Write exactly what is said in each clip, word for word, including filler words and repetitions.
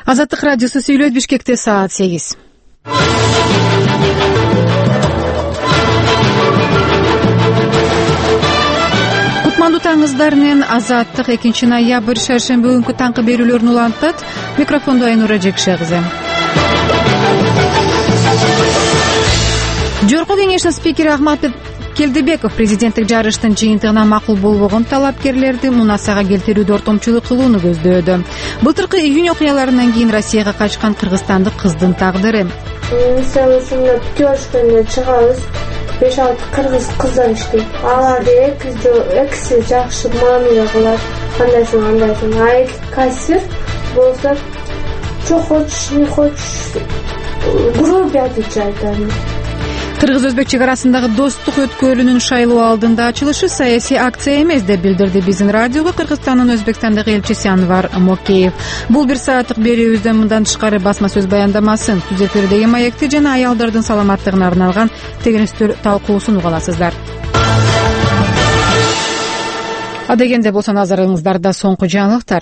Азаттык радиосу сүйлөйт. Бишкекте саат сегиз. Кутмандуу таңыңыздар менен Азаттык экинчи ноябрь шаршемби күнкү таңкы берүүлөрүн улантат. Микрофондо Айнура Жекшегизе. Жогорку кеңештин спикери Ахмат Келдебеков президенттик жарыштын жыйынтыгына макул болбогон талапкерлерди Мунасага келтирүүдө ортомчулук кылууну көздөөдө. Былтыркы июнь окуяларынан кийин Россияга качкан кыргызстандык кыздын тагдыры. Мисалы үчүн путёвканы чыгабыз, беш алты кыргыз кыздар иштейт. Аларды экиси жакшы мамиле кылат, кандайсың андайсың. А эки кассир болсо, что хочешь, не хочешь, грубо отвечает они. Кыргыз-өзбек чек арасындагы достук өткөрүүнүн шайлоо алдында ачылышы саясий акция эмес деп билдирди биздин радиого Кыргызстандын Өзбекстандагы элчиси Анвар Мокеев. Бул бир сааттык берүүбүздөн мындан тышкары басма сөз баяндамасын, түз эфирдеги маекти жана аялдардын саламаттыгына арналган тегерестер талкуусун уга аласыздар. Адегенде болсо назарыңыздарда соңку жаңылыктар.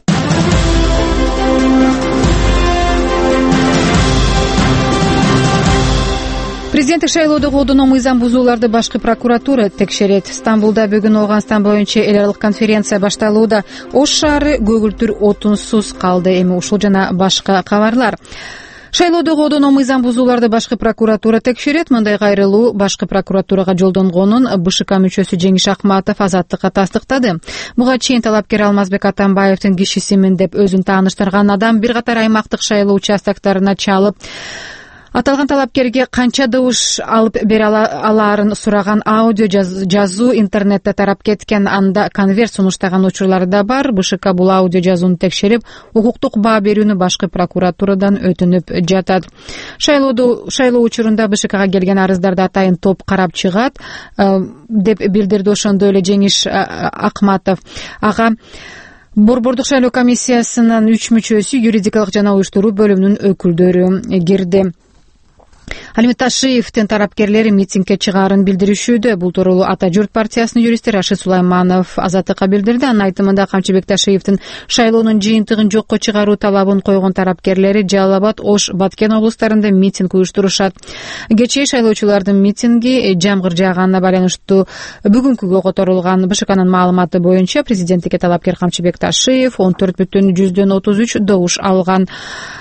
Президенттик шайлоодогу одоно мыйзам бузууларды башкы прокуратура текшерет. Стамбулда бүгүн Ооганстан боюнча эл аралык конференция башталууда. Ош шаары көгүлтүр отунсуз калды. Эми ушул жана башка кабарлар. Шайлоодогу одоно мыйзам бузууларды башкы прокуратура текшерет. Мындай кайрылуу башкы прокуратурага жолдонгонун БШК мүчөсү Жеңиш Акматов Азаттыкка тастыктады. Буга чейин талапкер Алмазбек Атамбаевдин кишисимин деп өзүн тааныштырган адам бир катар аймактык шайлоо участоктарына чалып, аталган талапкерге канча добуш алып бере алаарын сураган аудио жазуу интернетте тарап кеткен. Анда конверт сунуштаган учурлары да бар. БШК бул аудио жазууну текшерип, укуктук баа берүүнү башкы прокуратурадан өтүнүп жатат. Шайлоодо шайлоо учурунда БШКга келген арыздарды атайын топ карап чыгат деп билдирди ошондой эле Жеңиш Акматов. Ага Борбордук шайлоо комиссиясынын үч мүчөсү, юридикалык жана уюштуруу бөлүмүнүн өкүлдөрү кирди. Алимет Ташиевдин тарапкерлери митингге чыгаарын билдиришүүдө. Бул тууралуу Ата журт партиясынын юристи Рашид Сулайманов Азаттыкка билдирди. Анын айтымында Камчыбек Ташиевдин шайлоонун жыйынтыгын жокко чыгаруу талабын койгон тарапкерлери Жалал Абад, Ош, Баткен облустарында митинг уюштурушат. Кечээ шайлоочулардын митинги жамгыр жааганына байланыштуу бүгүнкүгө которулган. БШКнын маалыматы боюнча президенттикке талапкер Камчыбек Ташиев он төрт бүтүн жүздөн отуз үч добуш алган.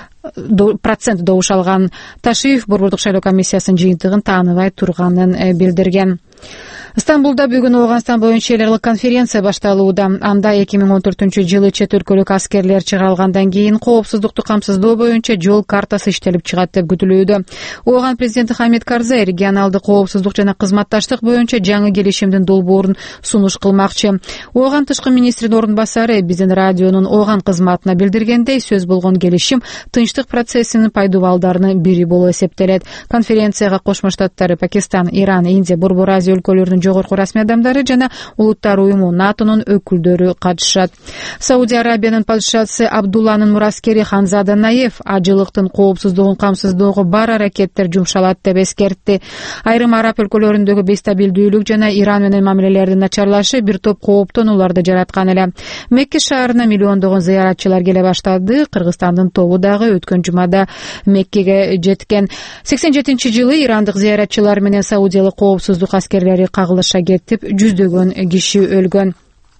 процент добуш алган. Ташиев Борбордук шайлоо комиссиясынын жыйынтыгын тааныбай турганын билдирген. Стамбулда бүгүн Ооганстан боюнча эл аралык конференция башталууда. Анда эки миң он төртүнчү жылы чет өлкөлүк аскерлер чыгарылгандан кийин коопсуздукту камсыздоо боюнча жол картасы иштелип чыгат деп күтүлүүдө. Ооган президенти Хамид Карзай регионалдык коопсуздук жана кызматташтык боюнча жаңы келишимдин долбоорун сунуш кылмакчы. Ооган тышкы министринин орун басары биздин радионун Ооган кызматына билдиргендей, сөз болгон келишим тынчтык процессинин пайдубалдарынын бири болуп эсептелет. Конференцияга Кошмо Штаттары, Пакистан, Иран, Индия, Борбор Азия өлкөлөрүнүн жогорку расмий адамдары жана улуттар уюму НАТОнун өкүлдөрү катышат. Саудия Арабиянын падышасы Абдулланын мураскери Ханзада Наев ажылыктын коопсуздугун камсыздоого бар аракеттер жумшалат деп эскертти. Айрым араб өлкөлөрүндөгү бестабилдүүлүк жана Иран менен мамилелердин начарлашы бир топ кооптонууларды жараткан эле. Мекке шаарына миллиондогон зыяратчылар келе баштады. Кыргызстандын тобу дагы өткөн жумада Меккеге жеткен. сексен жетинчи жылы ирандык зыяратчылар менен саудиялык коопсуздук аскерлери кагылыша кетип, жүздөгөн киши өлгөн.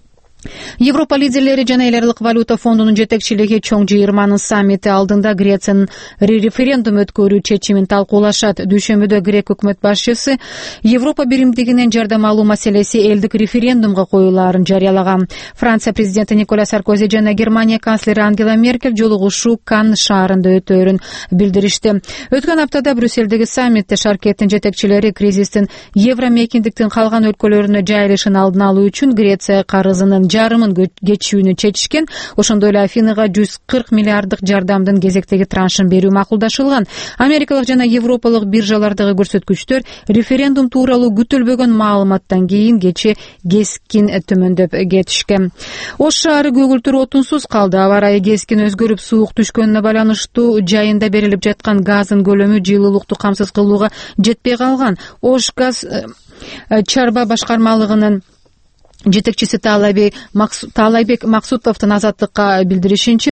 Европа лидерлери жана эл аралык валюта фондунун жетекчилиги чоң жыйырманын саммити алдында Грециянын референдум өткөрүү чечимин талкуулашат. Дүйшөмбүдө Грек өкмөт башчысы Европа биримдигинен жардам алуу маселеси элдик референдумга коюлаарын жарыялаган. Франция президенти Николя Саркози жана Германия канцлери Ангела Меркель жолугушуу Канн шаарында өтөөрүн билдиришти. Өткөн аптада Брюссельдеги саммитте шаркеттин жетекчилери кризистин евро мейкиндиктин калган өлкөлөрүнө жайылышын алдын алуу үчүн Греция карызынын жарымын кечүүнү чечишкен. Ошондой эле Афинага жүз кырк миллиарддык жардамдын кезектеги траншын берүү макулдашылган. Америкалык жана европалык биржалардагы көрсөткүчтөр референдум тууралуу күтүлбөгөн маалыматтан кийин кечээ кескин төмөндөп кетишкен. Ош шаары көгүлтүр отунсуз калды. Аба ырайы кескин өзгөрүп, суук түшкөнүнө байланыштуу жайында берилип жаткан газдын көлөмү жылуулукту камсыз кылууга жетпей калган. Ош газ чарба башкармалыгынын жетекчиси Таалайбек Максутовдун Азаттыкка билдиришинче,